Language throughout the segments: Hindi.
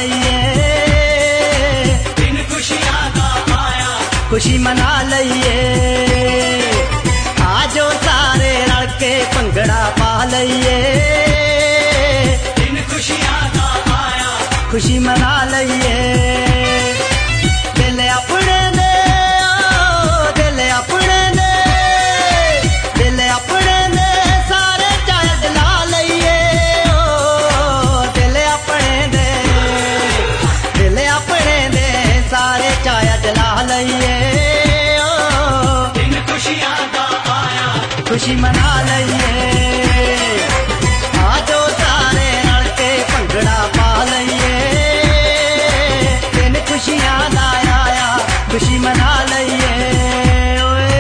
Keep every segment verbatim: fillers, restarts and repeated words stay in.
लईए, दिन खुशियां दा आया, खुशी मना लईए। आजो सारे रल के भंगड़ा पा लईए, दिन खुशियां दा आया, खुशी मना लईए। दिल अपने दे, ओ दिल अपने दे, दिल अपने दे सारे चाहे दिला लईए, ओ दिल अपने दे, दिल अपने दे सारे चाहे दिला लईए, ओ दिन खुशियां दा आया, खुशी मना लईए। आजो सारे रल के भंगड़ा पा लईए, दिन खुशियां दा आया, खुशी मना लईए। ओए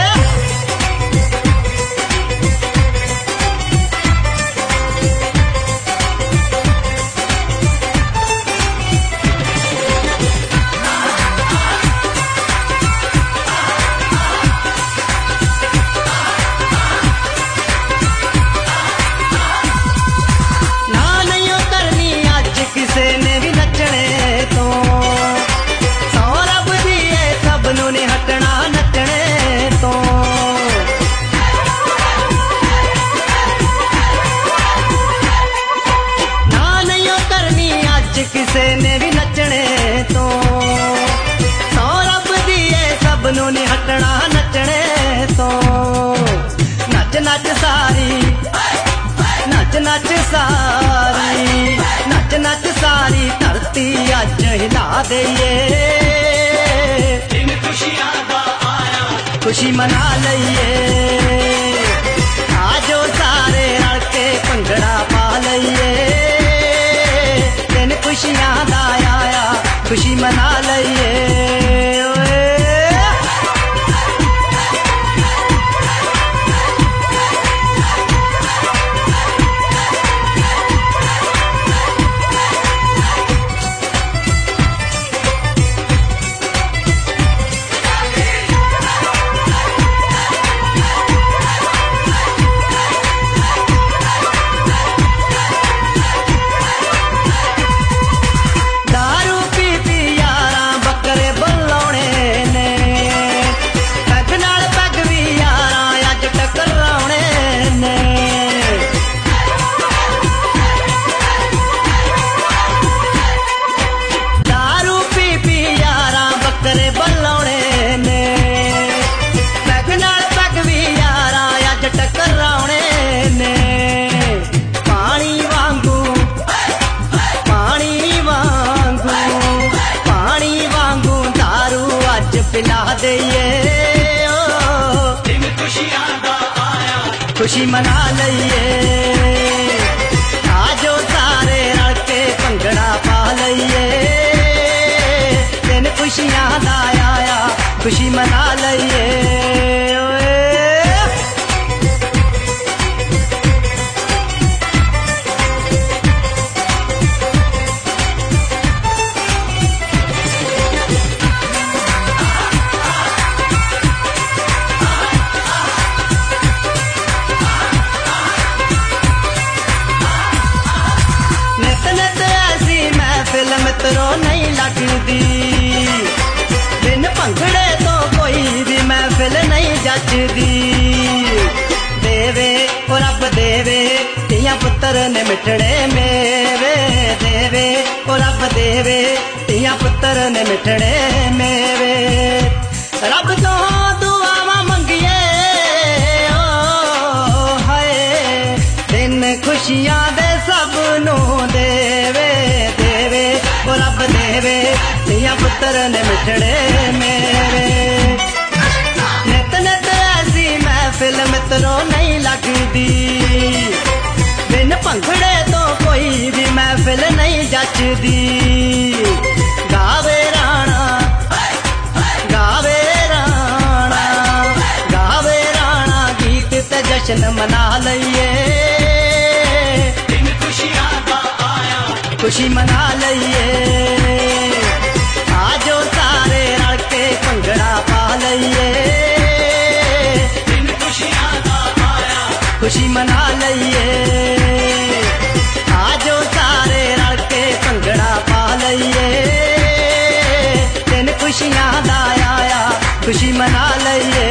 ना नहीं करनी अज किसे ने भी नचने तो, सौ रब दिए सब नू नहीं हटना नचने तो। ना नहीं करनी अज किसे ने भी नचने तो, सौ रब दिए सब नू नहीं हटना नचने तो। नच नच सारी, नच नच सारी, नच नच सारी धरती अज हिला दईए, दिन खुशियां दा आया, खुशी मना लईए। आजो सारे रल के भंगड़ा पा लईए, दिन खुशियां दा आया, खुशी मना लईए। ओए दारू पी पी यारा बकरे बल्लौने ने, पैग नाल पैग भी यारा अज टकराउणे ने। दारू पी पी यारा बकरे बल्लौने ने, पैग नाल पैग भी यारा अज टकराउणे ने। पानी वांगू, पानी वांगू, पानी वांगू दारू अज पिला दईए, ओ दिन खुशियां दा आया, खुशी मना लईए। आजो सारे रल के भंगड़ा पा लईए, दिन खुशियां दा आया, खुशी मना लईए। ओए नित नित ऐसी महफिल मित्रों नहीं लगदी, बिन भंगड़े तो कोई भी महफिल नहीं जचदी। देवे ओ रब देवे तियां पुत्तर ने मिठड़े मेवे, देवे ओ रब देवे तियां पुत्तर ने मिठड़े मेवे। रब तो दुआवां मंगिए, ओ हाय दिन खुशियां दे सब नू देवे, देवे ओ रब देवे तियां पुत्तर ने मिठड़े मेरे। नित नित ऐसी महफिल मित्रों नहीं लगदी, बिन भंगड़े तो कोई भी महफिल नहीं जचदी। गावे राणा, गावे राणा, गावे राणा गीत ते जश्न मना लईए, दिन खुशियां दा आया, खुशी मना लईए। आजो सारे रल के भंगड़ा पा लईए, दिन खुशियां दा आया, खुशी मना लईए। आजो सारे रल के भंगड़ा पा खुशी मना लईए